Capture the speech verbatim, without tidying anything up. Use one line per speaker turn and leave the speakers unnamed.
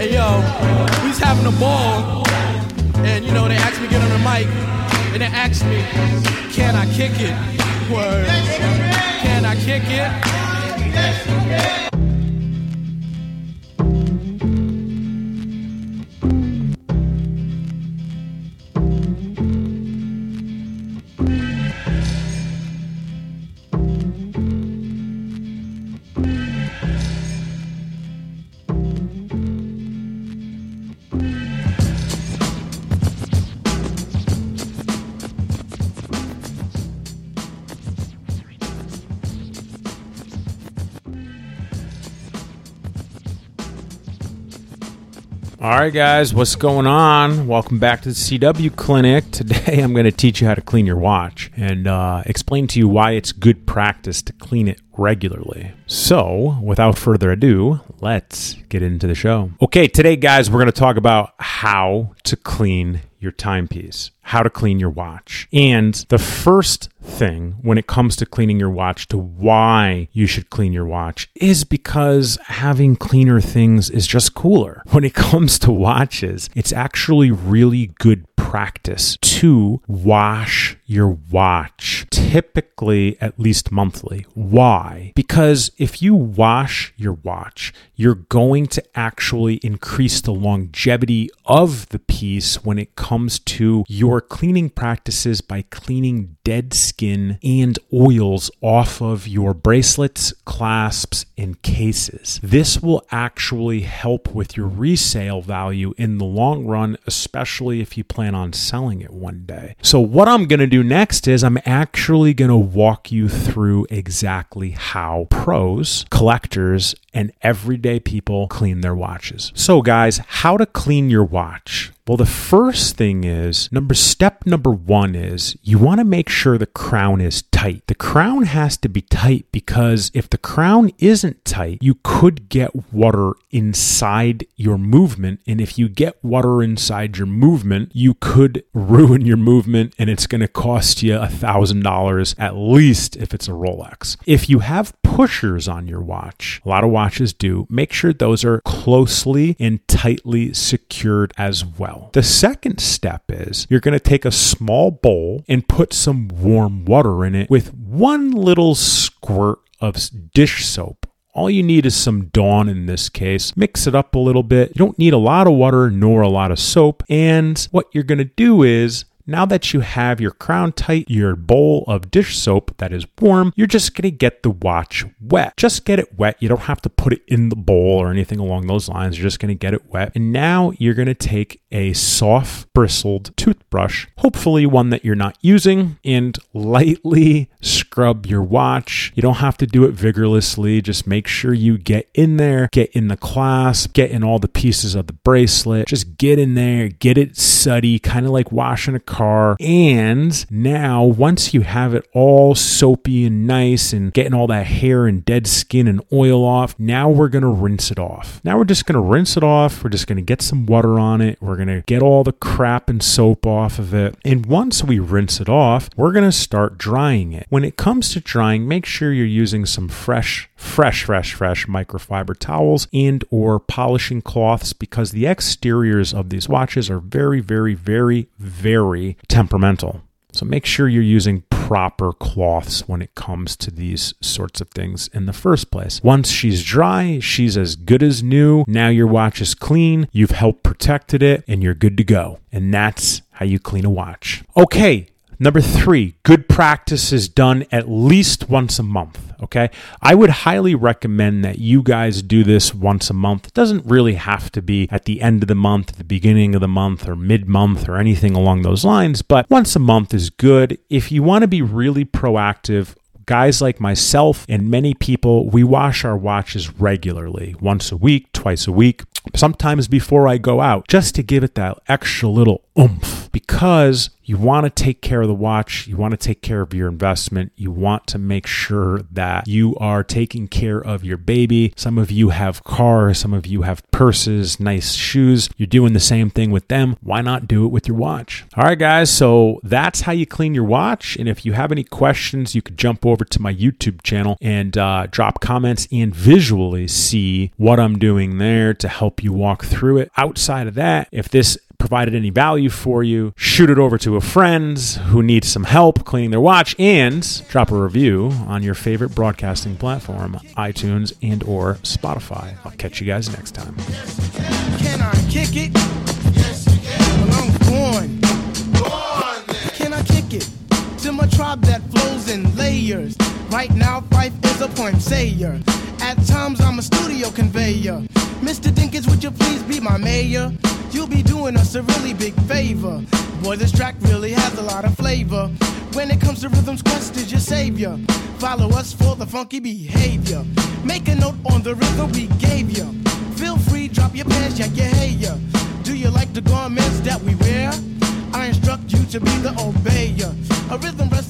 Hey yo, we was having a ball, and you know they asked me to get on the mic, and they asked me, can I kick it? Word. Can I kick it?
All right, guys, what's going on? Welcome back to the C W Clinic. Today, I'm going to teach you how to clean your watch and uh, explain to you why it's good practice to clean it regularly. So, without further ado, let's get into the show. Okay, today, guys, we're going to talk about how to clean your timepiece, how to clean your watch. And the first thing when it comes to cleaning your watch, to why you should clean your watch, is because having cleaner things is just cooler. When it comes to watches, it's actually really good practice to wash your watch, typically at least monthly. Why? Because if you wash your watch, you're going to actually increase the longevity of the piece when it comes to your cleaning practices by cleaning dead skin and oils off of your bracelets, clasps, and cases. This will actually help with your resale value in the long run, especially if you plan on selling it one day. So what I'm going to do next is I'm actually going to walk you through exactly how pros, collectors, and everyday people clean their watches. So guys, how to clean your watch? Well, the first thing is, number step number one is you want to make sure the crown is tight. The crown has to be tight because if the crown isn't tight, you could get water inside your movement. And if you get water inside your movement, you could ruin your movement and it's going to cost you a thousand dollars at least if it's a Rolex. If you have pushers on your watch, a lot of watches do, make sure those are closely and tightly secured as well. The second step is you're going to take a small bowl and put some warm water in it with one little squirt of dish soap. All you need is some Dawn in this case. Mix it up a little bit. You don't need a lot of water nor a lot of soap. And what you're going to do is, now that you have your crown tight, your bowl of dish soap that is warm, you're just going to get the watch wet. Just get it wet. You don't have to put it in the bowl or anything along those lines. You're just going to get it wet. And now you're going to take a soft bristled toothbrush, hopefully one that you're not using, and lightly scrub your watch. You don't have to do it vigorously. Just make sure you get in there, get in the clasp, get in all the pieces of the bracelet. Just get in there, get it suddy, kind of like washing a car. And now once you have it all soapy and nice and getting all that hair and dead skin and oil off, now we're going to rinse it off. Now we're just going to rinse it off. We're just going to get some water on it. We're going to get all the crap and soap off of it. And once we rinse it off, we're going to start drying it. When it comes to drying, make sure you're using some fresh, fresh, fresh, fresh microfiber towels and or polishing cloths because the exteriors of these watches are very, very, very, very temperamental. So make sure you're using proper cloths when it comes to these sorts of things in the first place. Once she's dry, she's as good as new. Now your watch is clean, you've helped protected it, and you're good to go. And that's how you clean a watch. Okay. Number three, good practice is done at least once a month, okay? I would highly recommend that you guys do this once a month. It doesn't really have to be at the end of the month, at the beginning of the month, or mid-month, or anything along those lines, but once a month is good. If you want to be really proactive, guys like myself and many people, we wash our watches regularly, once a week, twice a week, sometimes before I go out, just to give it that extra little oomph, because you want to take care of the watch. You want to take care of your investment. You want to make sure that you are taking care of your baby. Some of you have cars. Some of you have purses, nice shoes. You're doing the same thing with them. Why not do it with your watch? All right, guys. So that's how you clean your watch. And if you have any questions, you could jump over to my YouTube channel and uh, drop comments and visually see what I'm doing there to help you walk through it. Outside of that, if this provided any value for you, shoot it over to a friend who needs some help cleaning their watch, and drop a review on your favorite broadcasting platform, iTunes and or Spotify. I'll catch you guys next time.
Can I kick it? Yes, you can. Well, I'm born. Born then. Can I kick it? To my tribe that flows in layers. Right now, Fife is a poem sayer. At times, I'm a studio conveyor. Mister Dinkins, would you please be my mayor? You'll be doing us a really big favor. Boy, this track really has a lot of flavor. When it comes to rhythms, Quest is your savior. Follow us for the funky behavior. Make a note on the rhythm we gave you. Feel free, drop your pants, check your hair. Do you like the garments that we wear? I instruct you to be the obeyer. A rhythm